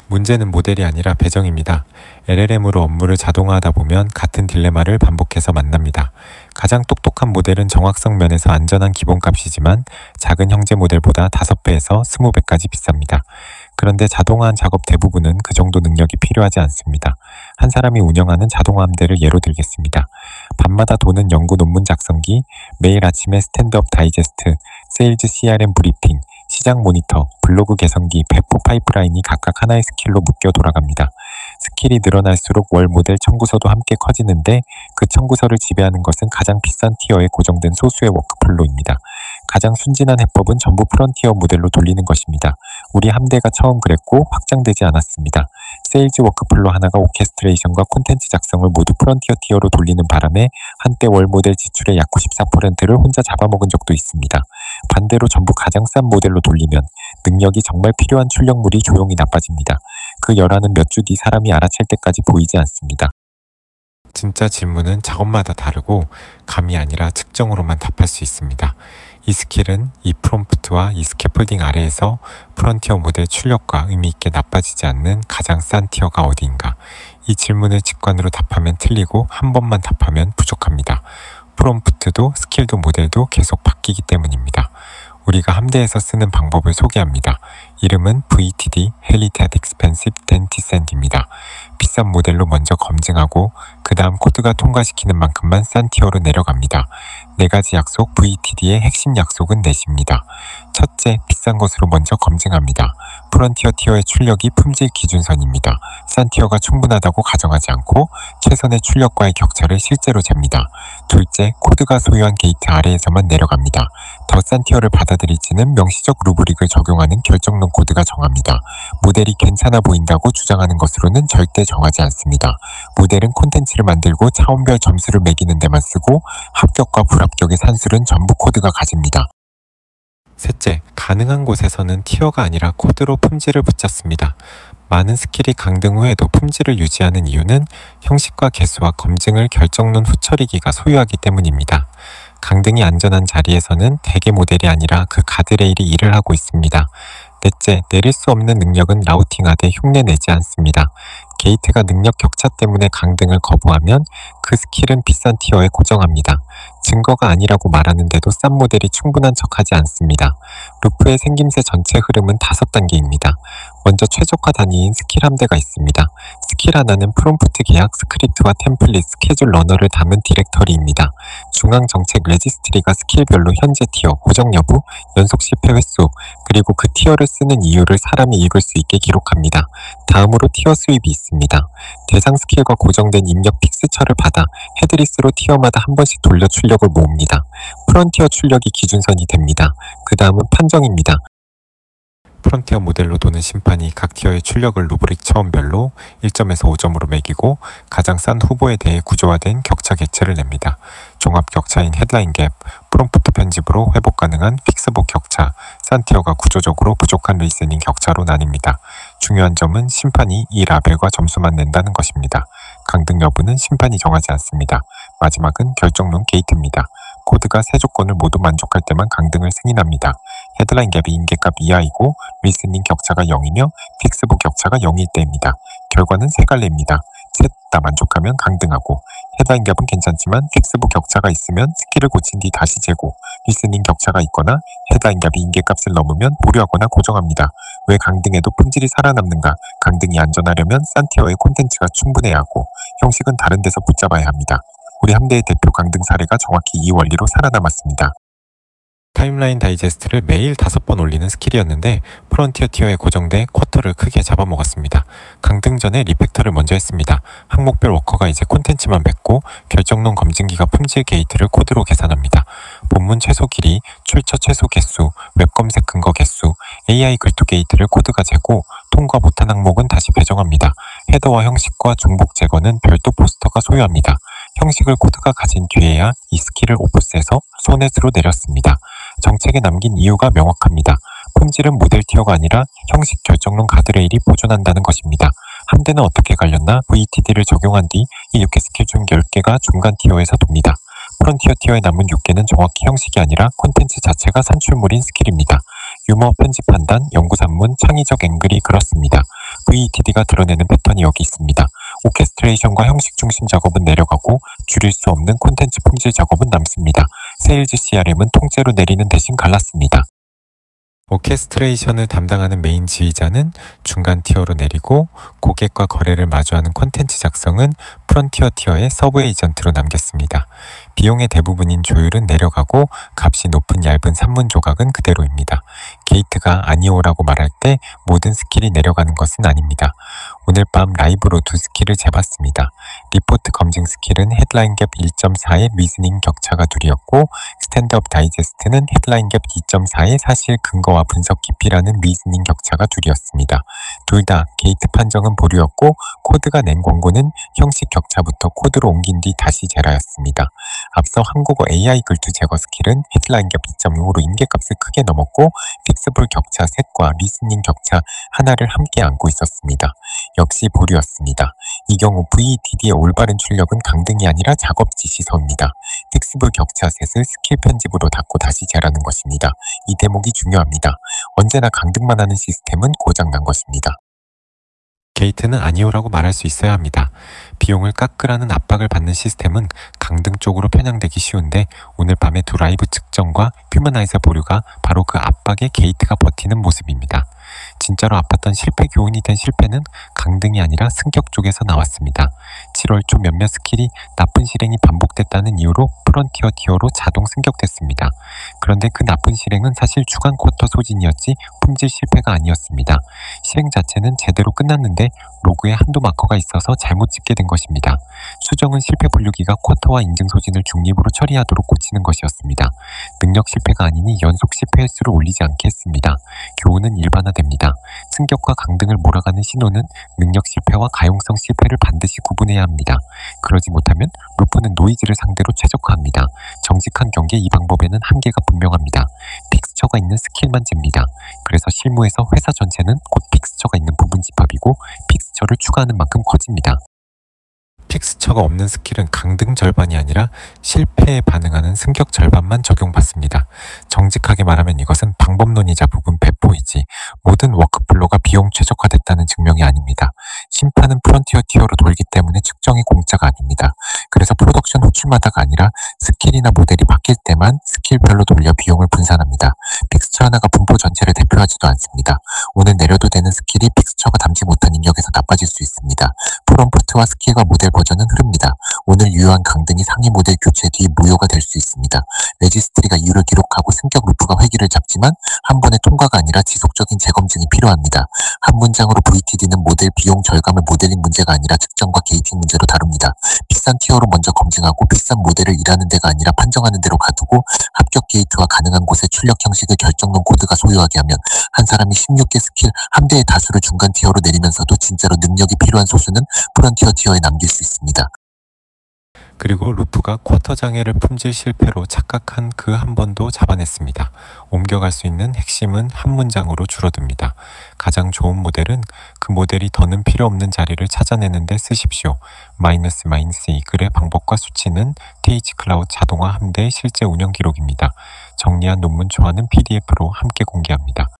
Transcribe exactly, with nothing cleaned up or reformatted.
문제는 모델이 아니라 배정입니다. 엘엘엠으로 업무를 자동화하다 보면 같은 딜레마를 반복해서 만납니다. 가장 똑똑한 모델은 정확성 면에서 안전한 기본값이지만 작은 형제 모델보다 다섯 배에서 이십 배까지 비쌉니다. 그런데 자동화한 작업 대부분은 그 정도 능력이 필요하지 않습니다. 한 사람이 운영하는 자동화 함대를 예로 들겠습니다. 밤마다 도는 연구 논문 작성기, 매일 아침에 스탠드업 다이제스트, 세일즈 씨알엠 브리핑, 시장 모니터, 블로그 개선기, 배포 파이프라인이 각각 하나의 스킬로 묶여 돌아갑니다. 스킬이 늘어날수록 월 모델 청구서도 함께 커지는데 그 청구서를 지배하는 것은 가장 비싼 티어에 고정된 소수의 워크플로우입니다. 가장 순진한 해법은 전부 프론티어 모델로 돌리는 것입니다. 우리 함대가 처음 그랬고 확장되지 않았습니다. 세일즈 워크플로 하나가 오케스트레이션과 콘텐츠 작성을 모두 프론티어 티어로 돌리는 바람에 한때 월 모델 지출의 약 구십사 퍼센트를 혼자 잡아먹은 적도 있습니다. 반대로 전부 가장 싼 모델로 돌리면 능력이 정말 필요한 출력물이 조용히 나빠집니다. 그 열화는 몇 주 뒤 사람이 알아챌 때까지 보이지 않습니다. 진짜 질문은 작업마다 다르고 감이 아니라 측정으로만 답할 수 있습니다. 이 스킬은 이 프롬프트와 이 스캐폴딩 아래에서 프론티어 모델 출력과 의미있게 나빠지지 않는 가장 싼 티어가 어디인가? 이 질문을 직관으로 답하면 틀리고 한 번만 답하면 부족합니다. 프롬프트도 스킬도 모델도 계속 바뀌기 때문입니다. 우리가 함대에서 쓰는 방법을 소개합니다. 이름은 브이티디 (Helited Expensive ten Descent입니다. 비싼 모델로 먼저 검증하고 그 다음 코드가 통과시키는 만큼만 싼 티어로 내려갑니다. 네 가지 약속 브이티디의 핵심 약속은 넷입니다. 첫째, 비싼 것으로 먼저 검증합니다. 프론티어 티어의 출력이 품질 기준선입니다. 싼 티어가 충분하다고 가정하지 않고 최선의 출력과의 격차를 실제로 잽니다. 둘째, 코드가 소유한 게이트 아래에서만 내려갑니다. 더 싼 티어를 받아들일지는 명시적 루브릭을 적용하는 결정론 코드가 정합니다. 모델이 괜찮아 보인다고 주장하는 것으로는 절대 정하지 않습니다. 모델은 콘텐츠를 만들고 차원별 점수를 매기는 데만 쓰고 합격과 불합격의 산술은 전부 코드가 가집니다. 셋째, 가능한 곳에서는 티어가 아니라 코드로 품질을 붙잡습니다. 많은 스킬이 강등 후에도 품질을 유지하는 이유는 형식과 개수와 검증을 결정론 후처리기가 소유하기 때문입니다. 강등이 안전한 자리에서는 대개 모델이 아니라 그 가드레일이 일을 하고 있습니다. 넷째, 내릴 수 없는 능력은 라우팅하되 흉내내지 않습니다. 게이트가 능력 격차 때문에 강등을 거부하면 그 스킬은 비싼 티어에 고정합니다. 증거가 아니라고 말하는데도 싼 모델이 충분한 척하지 않습니다. 루프의 생김새 전체 흐름은 다섯 단계입니다. 먼저 최적화 단위인 스킬 함대가 있습니다. 스킬 하나는 프롬프트 계약, 스크립트와 템플릿, 스케줄 러너를 담은 디렉터리입니다. 중앙 정책 레지스트리가 스킬별로 현재 티어, 고정 여부, 연속 실패 횟수, 그리고 그 티어를 쓰는 이유를 사람이 읽을 수 있게 기록합니다. 다음으로 티어 수입이 있습니다. 대상 스킬과 고정된 입력 픽스처를 받아 헤드리스로 티어마다 한 번씩 돌려 출력을 모읍니다. 프론티어 출력이 기준선이 됩니다. 그 다음은 판정입니다. 프론티어 모델로 도는 심판이 각 티어의 출력을 루브릭 차원별로 일 점에서 오 점으로 매기고 가장 싼 후보에 대해 구조화된 격차 객체를 냅니다. 종합 격차인 헤드라인 갭, 프롬프트 편집으로 회복 가능한 픽스복 격차, 싼 티어가 구조적으로 부족한 리스닝 격차로 나뉩니다. 중요한 점은 심판이 이 라벨과 점수만 낸다는 것입니다. 강등 여부는 심판이 정하지 않습니다. 마지막은 결정론 게이트입니다. 코드가 세 조건을 모두 만족할 때만 강등을 승인합니다. 헤드라인 갭이 임계값 이하이고 리스닝 격차가 영이며 픽스북 격차가 영일 때입니다. 결과는 세 갈래입니다. 셋 다 만족하면 강등하고, 헤드라인 갭은 괜찮지만 픽스북 격차가 있으면 스킬을 고친 뒤 다시 재고, 리스닝 격차가 있거나 헤드라인 갭이 임계값을 넘으면 보류하거나 고정합니다. 왜 강등에도 품질이 살아남는가? 강등이 안전하려면 싼 티어의 콘텐츠가 충분해야 하고 형식은 다른 데서 붙잡아야 합니다. 우리 함대의 대표 강등 사례가 정확히 이 원리로 살아남았습니다. 타임라인 다이제스트를 매일 다섯 번 올리는 스킬이었는데 프론티어 티어에 고정돼 쿼터를 크게 잡아먹었습니다. 강등 전에 리팩터를 먼저 했습니다. 항목별 워커가 이제 콘텐츠만 맺고 결정론 검증기가 품질 게이트를 코드로 계산합니다. 본문 최소 길이, 출처 최소 개수, 웹 검색 근거 개수, 에이아이 글투 게이트를 코드가 재고 통과 못한 항목은 다시 배정합니다. 헤더와 형식과 중복 제거는 별도 포스터가 소유합니다. 형식을 코드가 가진 뒤에야 이 스킬을 오프셋에서 소넷으로 내렸습니다. 정책에 남긴 이유가 명확합니다. 품질은 모델 티어가 아니라 형식 결정론 가드레일이 보존한다는 것입니다. 함대는 어떻게 갈렸나? 브이티디를 적용한 뒤 이 육 개 스킬 중 열 개가 중간 티어에서 돕니다. 프론티어 티어에 남은 육 개는 정확히 형식이 아니라 콘텐츠 자체가 산출물인 스킬입니다. 유머, 편집 판단, 연구 산문, 창의적 앵글이 그렇습니다. 브이이티디가 드러내는 패턴이 여기 있습니다. 오케스트레이션과 형식 중심 작업은 내려가고 줄일 수 없는 콘텐츠 품질 작업은 남습니다. 세일즈 씨알엠은 통째로 내리는 대신 갈랐습니다. 오케스트레이션을 담당하는 메인 지휘자는 중간 티어로 내리고 고객과 거래를 마주하는 콘텐츠 작성은 프론티어 티어의 서브 에이전트로 남겼습니다. 비용의 대부분인 조율은 내려가고 값이 높은 얇은 산문 조각은 그대로입니다. 게이트가 아니오라고 말할 때 모든 스킬이 내려가는 것은 아닙니다. 오늘 밤 라이브로 두 스킬을 재봤습니다. 리포트 검증 스킬은 헤드라인 갭 일 점 사의 리스닝 격차가 둘이었고 스탠드업 다이제스트는 헤드라인 갭 이 점 사의 사실 근거와 분석 깊이라는 리스닝 격차가 둘이었습니다. 둘 다 게이트 판정은 보류였고 코드가 낸 권고는 형식 격차부터 코드로 옮긴 뒤 다시 제라였습니다. 앞서 한국어 에이아이 글투 제거 스킬은 헤드라인 갭 이 점 영으로 임계값을 크게 넘었고 픽스블 격차 셋과 리스닝 격차 하나를 함께 안고 있었습니다. 역시 보류였습니다. 이 경우 브이이티디의 올바른 출력은 강등이 아니라 작업 지시서입니다. 픽스블 격차 셋을 스킬 편집으로 닫고 다시 재라는 것입니다. 이 대목이 중요합니다. 언제나 강등만 하는 시스템은 고장난 것입니다. 게이트는 아니오라고 말할 수 있어야 합니다. 비용을 깎으라는 압박을 받는 시스템은 강등 쪽으로 편향되기 쉬운데 오늘 밤의 두 라이브 측정과 휴머나이저 보류가 바로 그 압박에 게이트가 버티는 모습입니다. 진짜로 아팠던 실패 교훈이 된 실패는 강등이 아니라 승격 쪽에서 나왔습니다. 칠월 초 몇몇 스킬이 나쁜 실행이 반복됐다는 이유로 프론티어 티어로 자동 승격됐습니다. 그런데 그 나쁜 실행은 사실 주간 쿼터 소진이었지 품질 실패가 아니었습니다. 실행 자체는 제대로 끝났는데 로그에 한도 마커가 있어서 잘못 찍게 된 것입니다. 수정은 실패 분류기가 쿼터와 인증 소진을 중립으로 처리하도록 고치는 것이었습니다. 능력 실패가 아니니 연속 실패 횟수를 올리지 않게 했습니다. 교훈은 일반화됩니다. 승격과 강등을 몰아가는 신호는 능력 실패와 가용성 실패를 반드시 구분해야 합니다. 그러지 못하면 루프는 노이즈를 상대로 최적화합니다. 정직한 경기에 이 방법에는 한계가 분명합니다. 픽스처가 있는 스킬만 잽니다. 그래서 실무에서 회사 전체는 곧 픽스처가 있는 부분 집합이고 픽스처를 추가하는 만큼 커집니다. 픽스처가 없는 스킬은 강등 절반이 아니라 실패에 반응하는 승격 절반만 적용받습니다. 정직하게 말하면 이것은 방법론이자 부분 배포이지 모든 워크플로가 비용 최적화됐다는 증명이 아닙니다. 심판은 프론티어 티어로 돌기 때문에 측정이 공짜가 아닙니다. 그래서 프로덕션 호출마다가 아니라 스킬이나 모델이 바뀔 때만 스킬별로 돌려 비용을 분산합니다. 픽스처 하나가 분포 전체를 대표하지도 않습니다. 오늘 내려도 되는 스킬이 픽스처가 담지 못한 입력에서 나빠질 수 있습니다. 프롬프트와 스킬과 모델 버전은 흐릅니다. 오늘 유효한 강등이 상위 모델 교체 뒤 무효가 될 수 있습니다. 레지스트리가 이유를 기록하고 승격 루프가 회기를 잡지만 한 번의 통과가 아니라 지속적인 재검증이 필요합니다. 한 문장으로 브이티디는 모델 비용 절감을 모델링 문제가 아니라 측정과 게이팅 문제로 다룹니다. 비싼 티어로 먼저 검증하고 비싼 모델을 일하는 데가 아니라 판정하는 데로 가두고 합격 게이트와 가능한 곳의 출력 형식을 결정론 코드가 소유하게 하면 한 사람이 십육 개 스킬 한 대의 다수를 중간 티어로 내리면서도 진짜로 능력이 필요한 소수는 프론티어 티어에 남길 수 있습니다. 그리고 루프가 쿼터 장애를 품질 실패로 착각한 그 한 번도 잡아냈습니다. 옮겨갈 수 있는 핵심은 한 문장으로 줄어듭니다. 가장 좋은 모델은 그 모델이 더는 필요 없는 자리를 찾아내는 데 쓰십시오. 마이너스 마이너스 이 글의 방법과 수치는 티에이치 클라우드 자동화 함대의 실제 운영 기록입니다. 정리한 논문 초안은 피디에프로 함께 공개합니다.